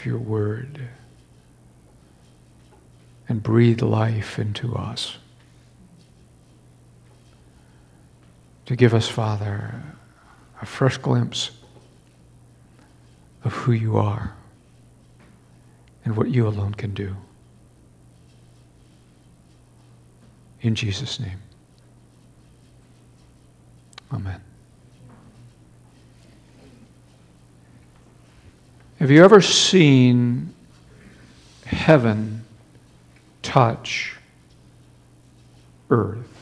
of your word and breathe life into us. To give us, Father, a fresh glimpse of who you are and what you alone can do. In Jesus' name. Amen. Have you ever seen heaven touch earth?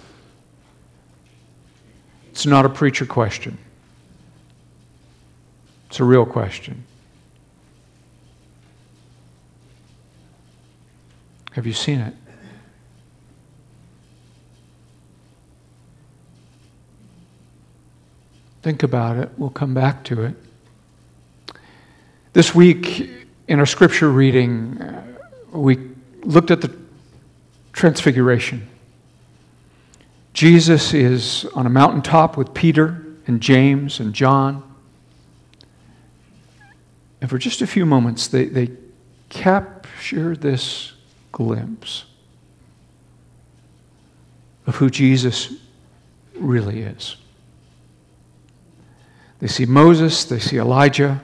It's not a preacher question. It's a real question. Have you seen it? Think about it. We'll come back to it. This week, in our scripture reading, we looked at the Transfiguration. Jesus is on a mountaintop with Peter and James and John. And for just a few moments, they capture this glimpse of who Jesus really is. They see Moses, they see Elijah.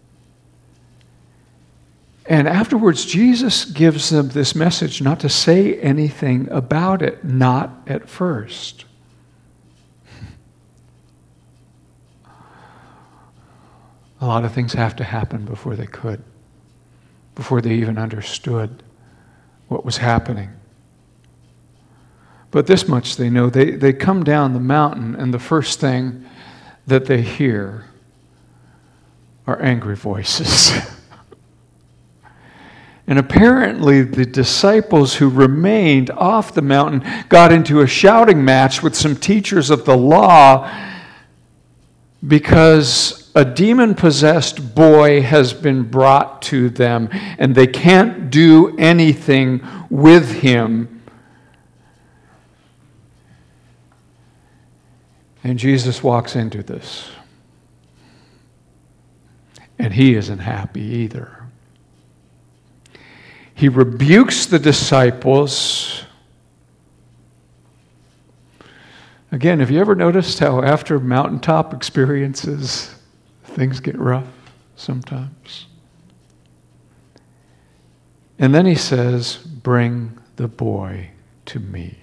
And afterwards, Jesus gives them this message not to say anything about it, not at first. A lot of things have to happen before they could, before they even understood what was happening. But this much they know. They come down the mountain, and the first thing that they hear are angry voices. And apparently the disciples who remained off the mountain got into a shouting match with some teachers of the law because a demon-possessed boy has been brought to them and they can't do anything with him. And Jesus walks into this. And he isn't happy either. He rebukes the disciples. Again, have you ever noticed how after mountaintop experiences, things get rough sometimes? And then he says, "Bring the boy to me."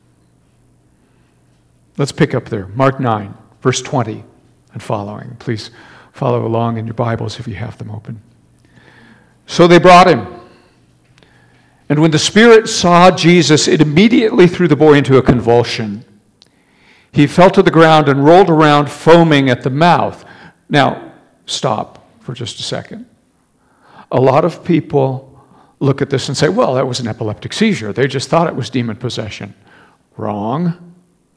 Let's pick up there. Mark 9, verse 20 and following. Please follow along in your Bibles if you have them open. So they brought him. And when the spirit saw Jesus, it immediately threw the boy into a convulsion. He fell to the ground and rolled around, foaming at the mouth. Now, stop for just a second. A lot of people look at this and say, well, that was an epileptic seizure. They just thought it was demon possession. Wrong.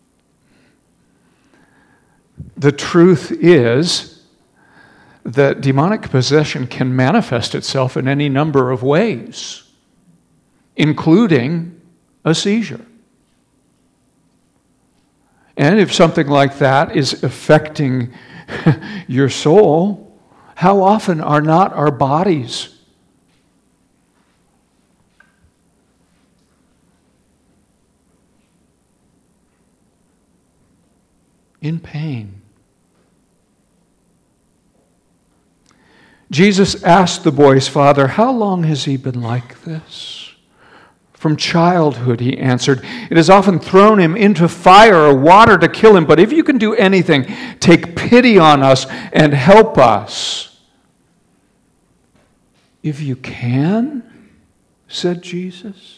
The truth is that demonic possession can manifest itself in any number of ways, including a seizure. And if something like that is affecting your soul, how often are not our bodies in pain? Jesus asked the boy's father, "How long has he been like this?" "From childhood," he answered. "It has often thrown him into fire or water to kill him. But if you can do anything, take pity on us and help us." "If you can," said Jesus.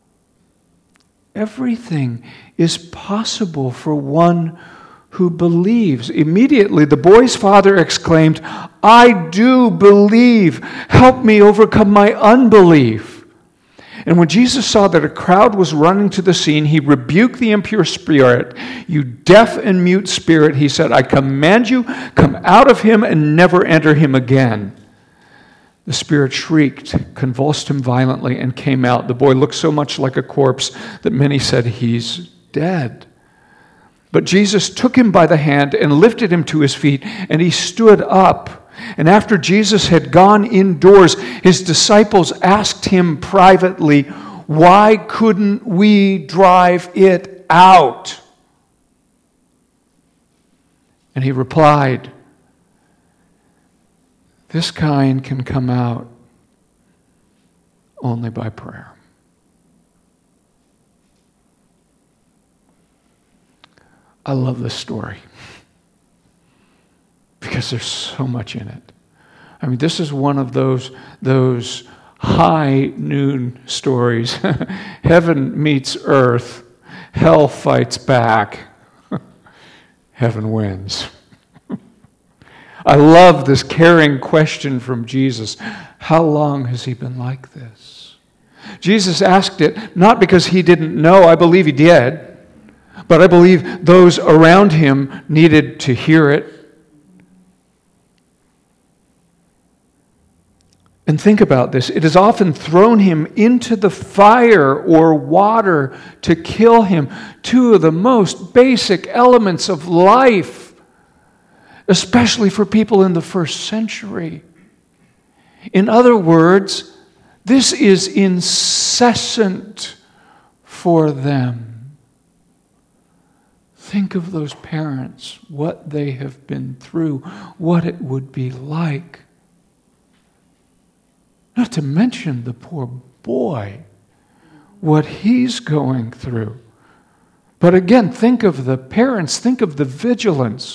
"Everything is possible for one who believes." Immediately the boy's father exclaimed, "I do believe. Help me overcome my unbelief." And when Jesus saw that a crowd was running to the scene, he rebuked the impure spirit. "You deaf and mute spirit," he said, "I command you, come out of him and never enter him again." The spirit shrieked, convulsed him violently, and came out. The boy looked so much like a corpse that many said, "He's dead." But Jesus took him by the hand and lifted him to his feet, and he stood up. And after Jesus had gone indoors, his disciples asked him privately, "Why couldn't we drive it out?" And he replied, "This kind can come out only by prayer." I love this story because there's so much in it. I mean, this is one of those high noon stories. Heaven meets earth, hell fights back, heaven wins. I love this caring question from Jesus. How long has he been like this? Jesus asked it not because he didn't know, I believe he did, but I believe those around him needed to hear it. And think about this. It has often thrown him into the fire or water to kill him. Two of the most basic elements of life, especially for people in the first century. In other words, this is incessant for them. Think of those parents, what they have been through, what it would be like. Not to mention the poor boy, what he's going through. But again, think of the parents, think of the vigilance.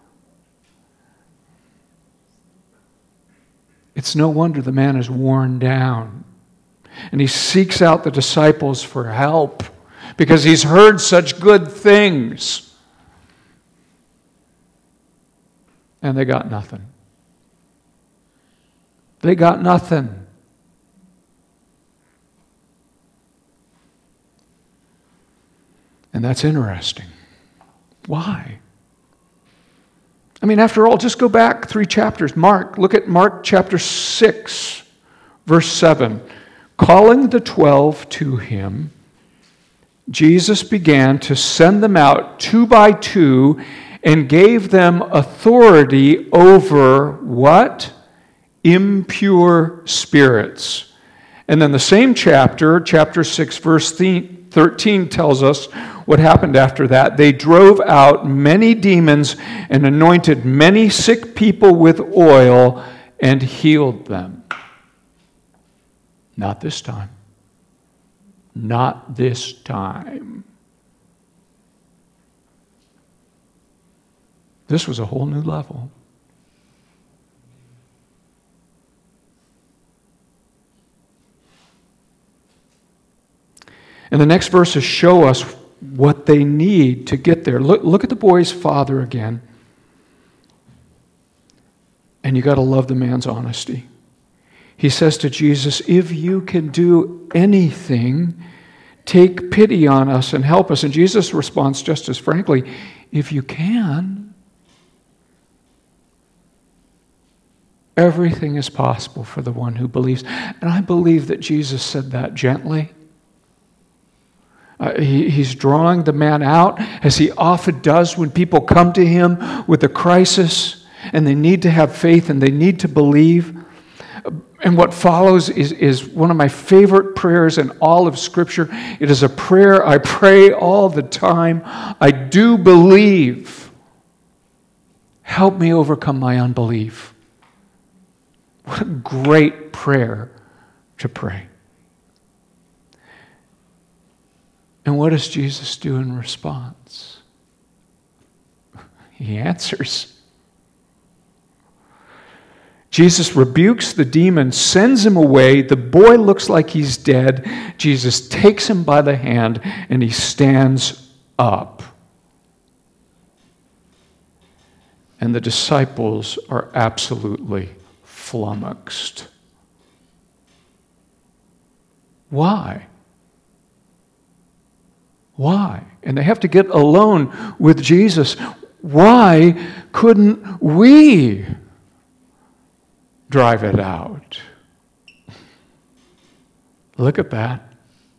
It's no wonder the man is worn down. And he seeks out the disciples for help because he's heard such good things. And they got nothing. They got nothing. And that's interesting. Why? I mean, after all, just go back 3 chapters. Look at Mark chapter 6, verse 7. Calling the 12 to him, Jesus began to send them out 2 by 2 and gave them authority over what? Impure spirits. And then the same chapter 6, verse 13 tells us what happened after that. They drove out many demons and anointed many sick people with oil and healed them. Not this time. Not this time. This was a whole new level. And the next verses show us what they need to get there. Look at the boy's father again. And you got to love the man's honesty. He says to Jesus, "If you can do anything, take pity on us and help us." And Jesus responds just as frankly, "If you can, everything is possible for the one who believes." And I believe that Jesus said that gently. He's drawing the man out, as he often does when people come to him with a crisis and they need to have faith and they need to believe. And what follows is one of my favorite prayers in all of Scripture. It is a prayer I pray all the time. I do believe. Help me overcome my unbelief. What a great prayer to pray. And what does Jesus do in response? He answers. Jesus rebukes the demon, sends him away. The boy looks like he's dead. Jesus takes him by the hand and he stands up. And the disciples are absolutely flummoxed. Why? Why? And they have to get alone with Jesus. Why couldn't we drive it out? Look at that.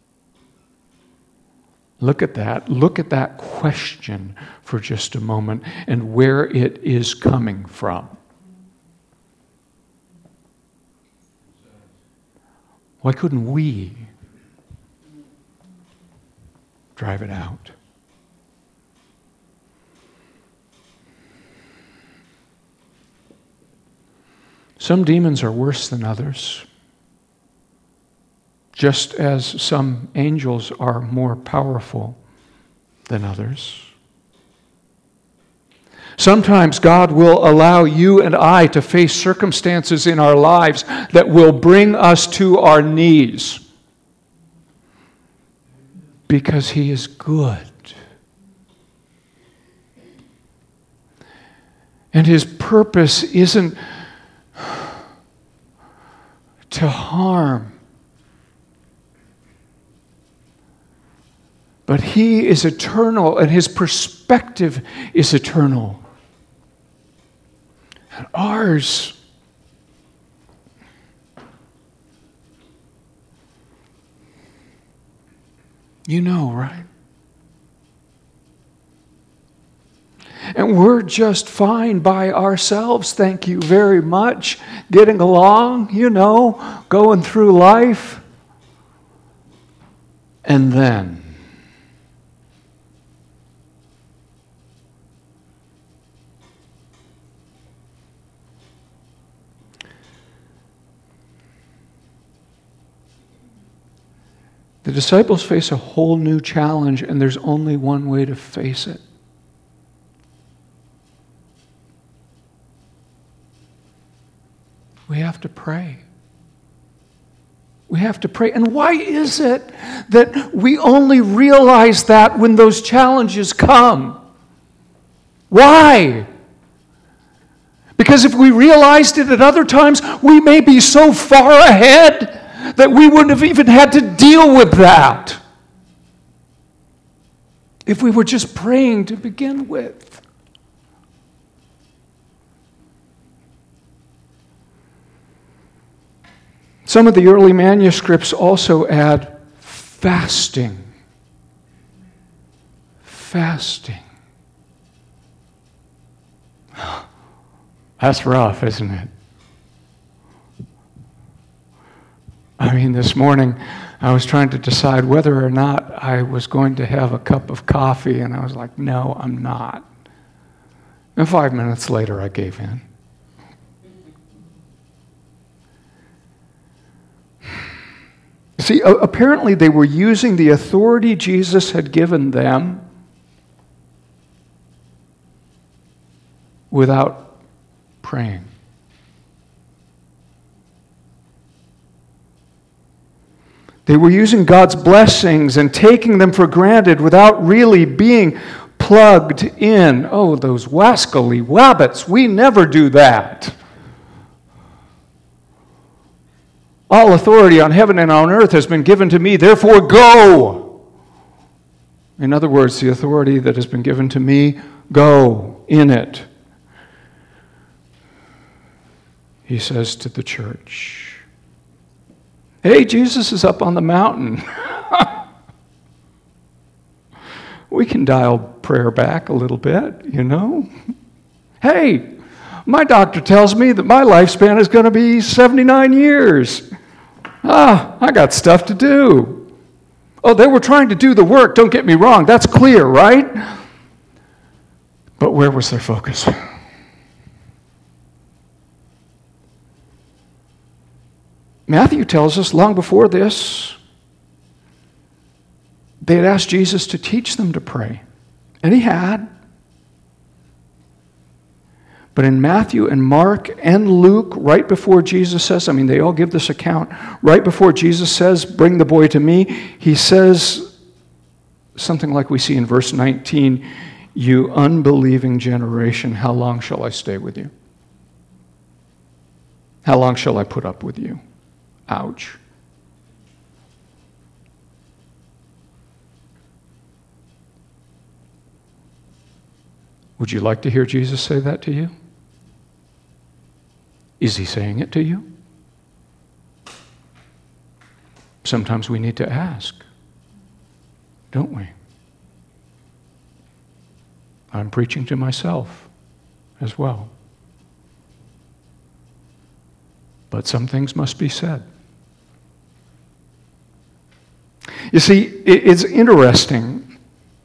Look at that. Look at that question for just a moment and where it is coming from. Why couldn't we drive it out? Some demons are worse than others, just as some angels are more powerful than others. Sometimes God will allow you and I to face circumstances in our lives that will bring us to our knees because He is good. And His purpose isn't to harm, but He is eternal and His perspective is eternal. And ours right? And we're just fine by ourselves, thank you very much, getting along, going through life. And then the disciples face a whole new challenge, and there's only one way to face it. We have to pray. We have to pray. And why is it that we only realize that when those challenges come? Why? Because if we realized it at other times, we may be so far ahead that we wouldn't have even had to deal with that if we were just praying to begin with. Some of the early manuscripts also add fasting. Fasting. That's rough, isn't it? I mean, this morning I was trying to decide whether or not I was going to have a cup of coffee, and I was like, no, I'm not. And 5 minutes later, I gave in. See, apparently they were using the authority Jesus had given them without praying. They were using God's blessings and taking them for granted without really being plugged in. Oh, those wascally wabbits, we never do that. All authority on heaven and on earth has been given to me, therefore go. In other words, the authority that has been given to me, go in it. He says to the church, hey, Jesus is up on the mountain. We can dial prayer back a little bit, Hey, my doctor tells me that my lifespan is going to be 79 years. I got stuff to do. Oh, they were trying to do the work, don't get me wrong, that's clear, right? But where was their focus? Matthew tells us long before this, they had asked Jesus to teach them to pray. And He had. But in Matthew and Mark and Luke, right before Jesus says, they all give this account, right before Jesus says, bring the boy to me, He says something like we see in verse 19, you unbelieving generation, how long shall I stay with you? How long shall I put up with you? Ouch. Would you like to hear Jesus say that to you? Is He saying it to you? Sometimes we need to ask, don't we? I'm preaching to myself as well. But some things must be said. You see, it's interesting.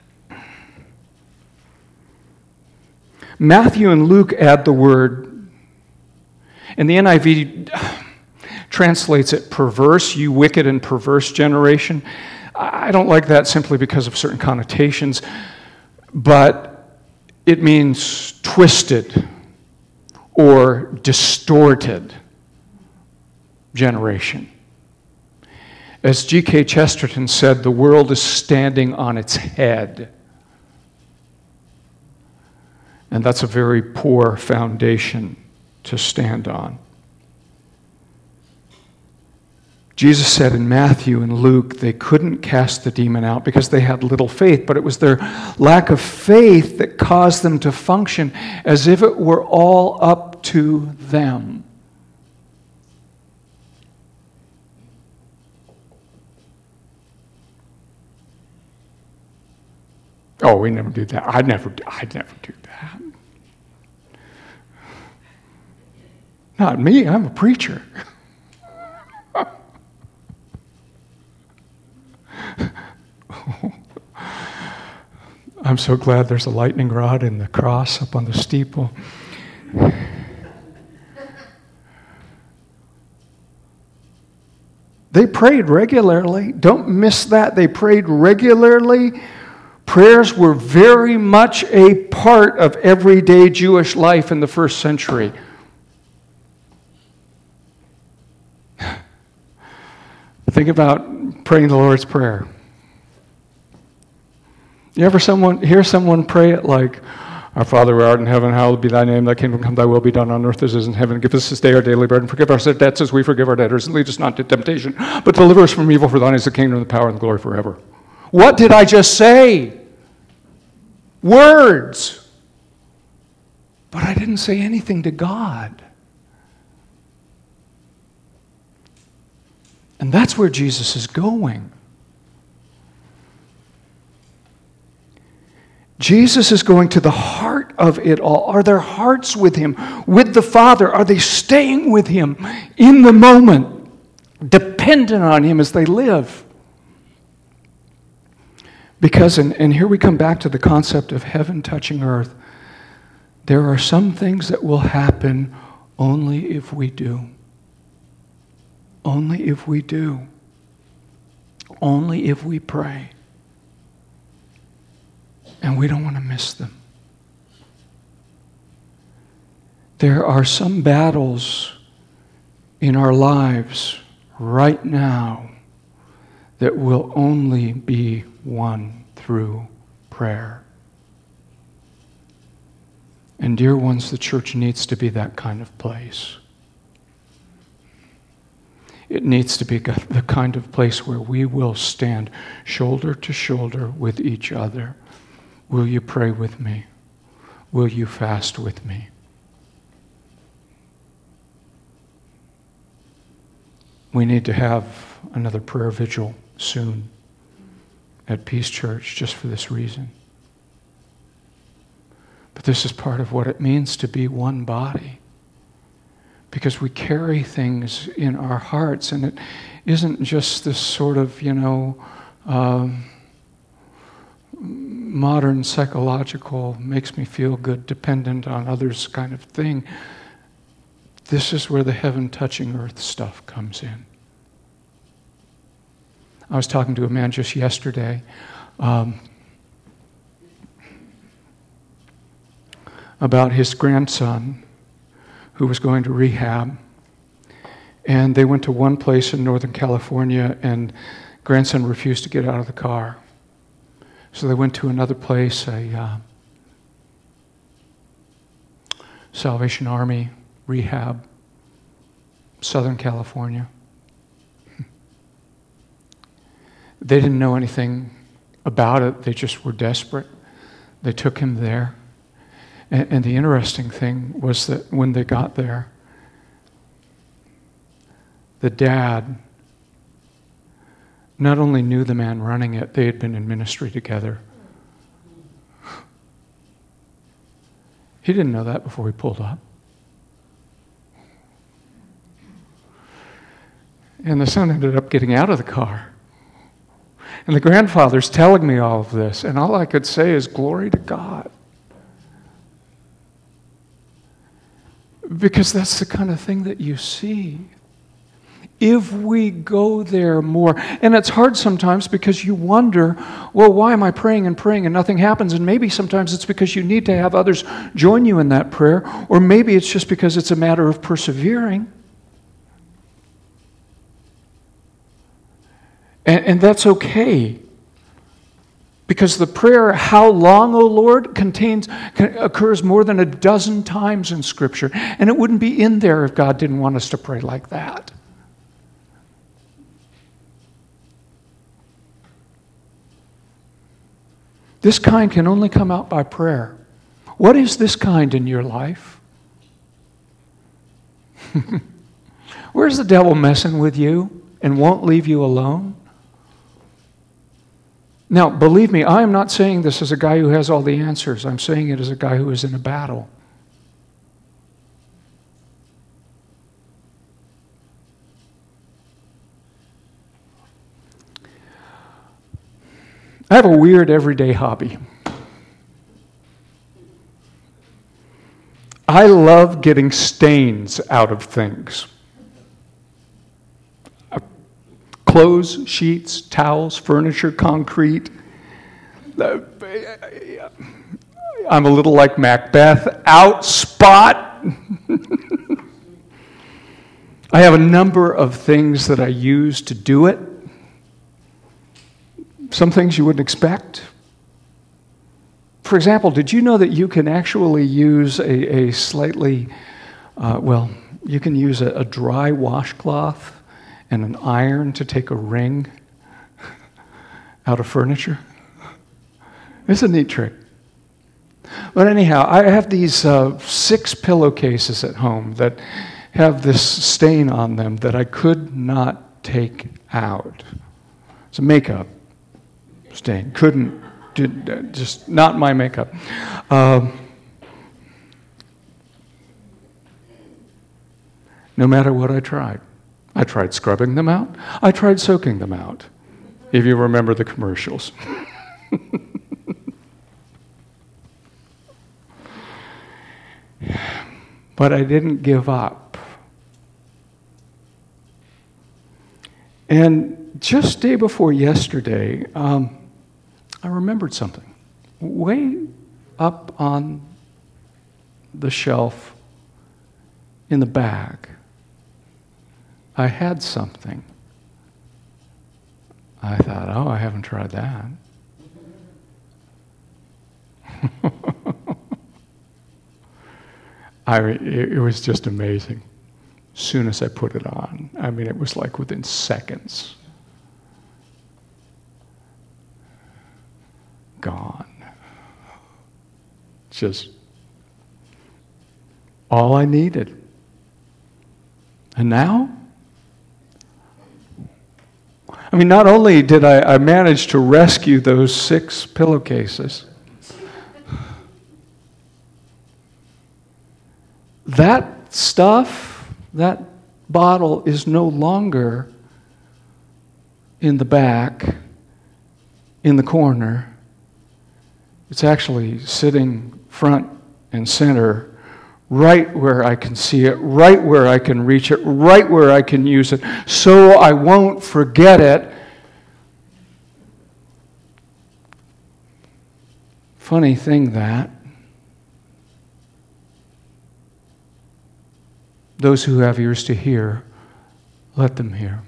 Matthew and Luke add the word, and the NIV translates it perverse, you wicked and perverse generation. I don't like that simply because of certain connotations, but it means twisted or distorted generation. As G.K. Chesterton said, the world is standing on its head. And that's a very poor foundation to stand on. Jesus said in Matthew and Luke they couldn't cast the demon out because they had little faith, but it was their lack of faith that caused them to function as if it were all up to them. Oh, we never do that. I'd never do that. Not me, I'm a preacher. I'm so glad there's a lightning rod in the cross up on the steeple. They prayed regularly. Don't miss that. They prayed regularly. Prayers were very much a part of everyday Jewish life in the first century. Think about praying the Lord's Prayer. You ever hear someone pray it like, Our Father who art in heaven, hallowed be thy name, thy kingdom come, thy will be done on earth as it is in heaven. Give us this day our daily bread, and forgive our debts as we forgive our debtors, and lead us not into temptation, but deliver us from evil, for thine is the kingdom, the power, and the glory forever. What did I just say? Words. But I didn't say anything to God. And that's where Jesus is going. Jesus is going to the heart of it all. Are their hearts with Him, with the Father? Are they staying with Him in the moment, dependent on Him as they live? Because, and here we come back to the concept of heaven touching earth, there are some things that will happen only if we do. Only if we do. Only if we pray. And we don't want to miss them. There are some battles in our lives right now that will only be won through prayer. And dear ones, the church needs to be that kind of place. It needs to be the kind of place where we will stand shoulder to shoulder with each other. Will you pray with me? Will you fast with me? We need to have another prayer vigil soon at Peace Church just for this reason. But this is part of what it means to be one body. Because we carry things in our hearts, and it isn't just this sort of, modern psychological, makes me feel good, dependent on others kind of thing. This is where the heaven touching earth stuff comes in. I was talking to a man just yesterday about his grandson who was going to rehab. And they went to one place in Northern California, and grandson refused to get out of the car. So they went to another place, a Salvation Army rehab, Southern California. They didn't know anything about it. They just were desperate. They took him there. And the interesting thing was that when they got there, the dad not only knew the man running it, they had been in ministry together. He didn't know that before he pulled up. And the son ended up getting out of the car. And the grandfather's telling me all of this, and all I could say is, glory to God. Because that's the kind of thing that you see. If we go there more, and it's hard sometimes because you wonder, well, why am I praying and praying and nothing happens? And maybe sometimes it's because you need to have others join you in that prayer, or maybe it's just because it's a matter of persevering. And that's okay. Because the prayer, how long, O Lord, occurs more than a dozen times in Scripture. And it wouldn't be in there if God didn't want us to pray like that. This kind can only come out by prayer. What is this kind in your life? Where's the devil messing with you and won't leave you alone? Now, believe me, I am not saying this as a guy who has all the answers. I'm saying it as a guy who is in a battle. I have a weird everyday hobby. I love getting stains out of things. Clothes, sheets, towels, furniture, concrete. I'm a little like Macbeth. Out spot. I have a number of things that I use to do it. Some things you wouldn't expect. For example, did you know that you can actually use a slightly, you can use a dry washcloth and an iron to take a ring out of furniture? It's a neat trick. But anyhow, I have these 6 pillowcases at home that have this stain on them that I could not take out. It's a makeup stain. Just not my makeup. No matter what I tried. I tried scrubbing them out. I tried soaking them out, if you remember the commercials. But I didn't give up. And just day before yesterday, I remembered something. Way up on the shelf in the back, I had something. I thought, oh, I haven't tried that. It was just amazing. As soon as I put it on, I mean, it was like within seconds. Gone. Just all I needed. And now? I mean, not only did I manage to rescue those 6 pillowcases, that stuff, that bottle is no longer in the back, in the corner. It's actually sitting front and center, right where I can see it, right where I can reach it, right where I can use it, so I won't forget it. Funny thing that. Those who have ears to hear, let them hear.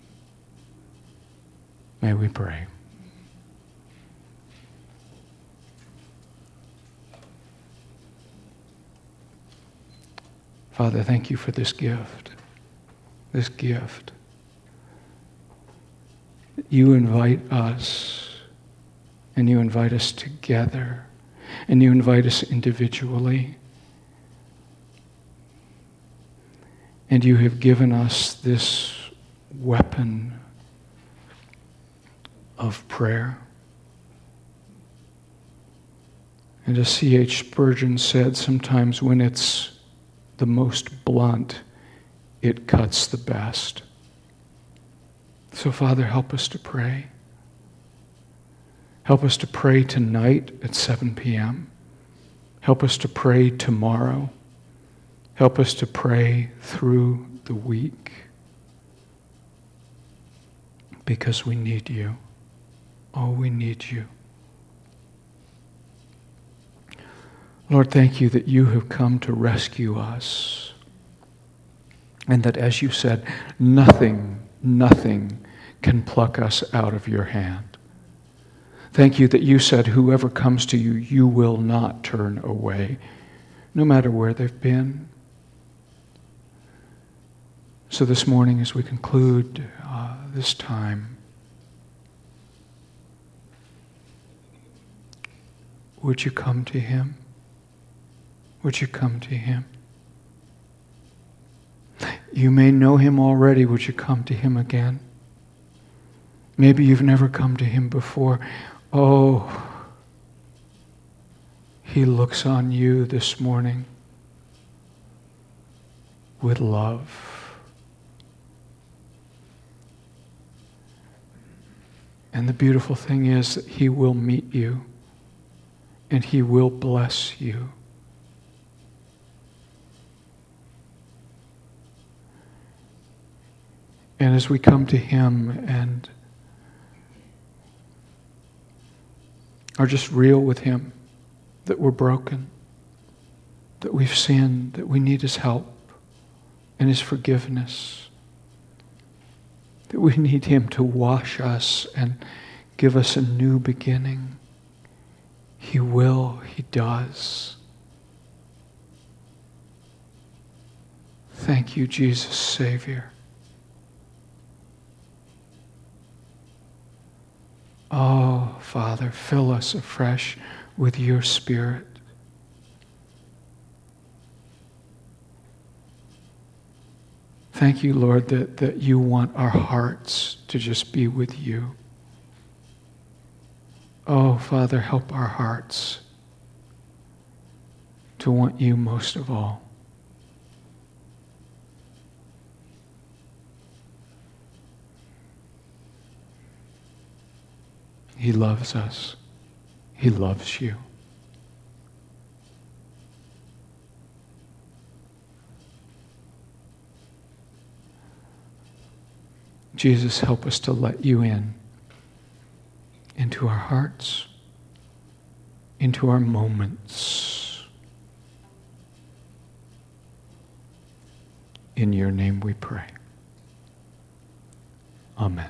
May we pray. Father, thank you for this gift. This gift. You invite us, and you invite us together, and you invite us individually. And you have given us this weapon of prayer. And as C.H. Spurgeon said, sometimes when it's the most blunt, it cuts the best. So, Father, help us to pray. Help us to pray tonight at 7 p.m. Help us to pray tomorrow. Help us to pray through the week. Because we need you. Oh, we need you. Lord, thank you that you have come to rescue us. And that, as you said, nothing can pluck us out of your hand. Thank you that you said, whoever comes to you, you will not turn away, no matter where they've been. So this morning, as we conclude this time, would you come to him? Would you come to him? You may know him already. Would you come to him again? Maybe you've never come to him before. Oh, he looks on you this morning with love. And the beautiful thing is that he will meet you and he will bless you. And as we come to him and are just real with him, that we're broken, that we've sinned, that we need his help and his forgiveness, that we need him to wash us and give us a new beginning. He will, he does. Thank you, Jesus, Savior. Oh, Father, fill us afresh with your Spirit. Thank you, Lord, that you want our hearts to just be with you. Oh, Father, help our hearts to want you most of all. He loves us. He loves you. Jesus, help us to let you into our hearts, into our moments. In your name we pray. Amen.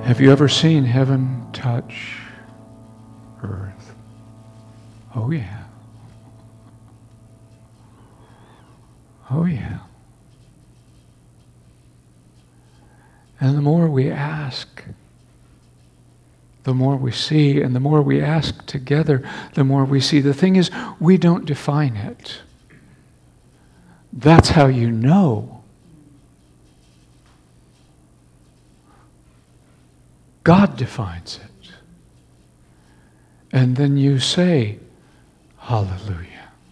Have you ever seen heaven touch earth? Oh yeah. Oh yeah. And the more we ask, the more we see, and the more we ask together, the more we see. The thing is, we don't define it. That's how you know. God defines it. And then you say, hallelujah.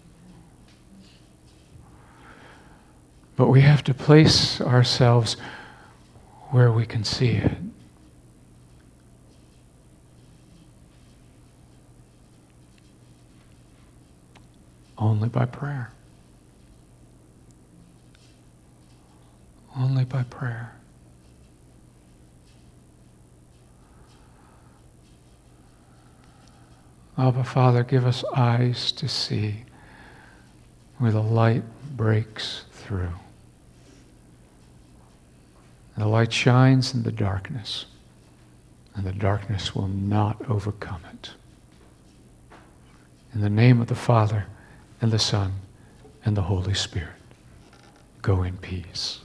But we have to place ourselves where we can see it. Only by prayer. Only by prayer. Abba, Father, give us eyes to see where the light breaks through. The light shines in the darkness, and the darkness will not overcome it. In the name of the Father, and the Son, and the Holy Spirit, go in peace.